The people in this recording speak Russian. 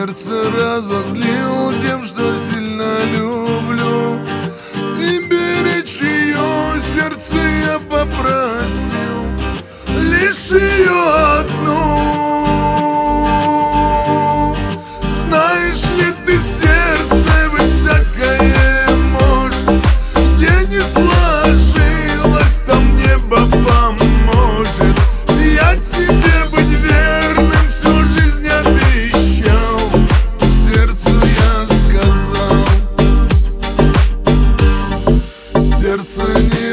сердце разозлил тем, что сильно люблю. И беречь ее сердце я попросил, лишь ее одну. Знаешь ли ты, сердце быть всякое может, где не сложилось, там небо поможет. Я тебе быть верным всю жизнь обещал, сердцу я сказал. Сердце не